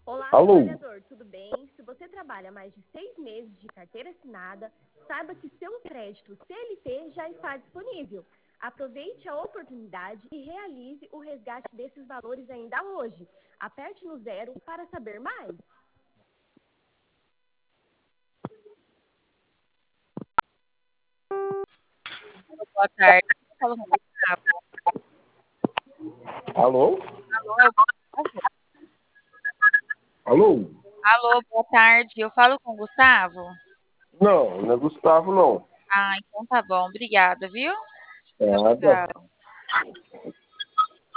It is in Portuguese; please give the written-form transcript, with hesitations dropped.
Olá, Alô? trabalhador, tudo bem? Se você trabalha mais de 6 meses de carteira assinada, saiba que seu crédito CLT já está disponível. Aproveite a oportunidade e realize o resgate desses valores ainda hoje. Aperte no 0 para saber mais. Boa tarde. Fala com o Gustavo. Alô? Alô, é o Gustavo? Alô? Alô, boa tarde. Eu falo com o Gustavo? Não, não é Gustavo, não. Ah, então tá bom. Obrigada, viu? Tchau, Nada. tchau.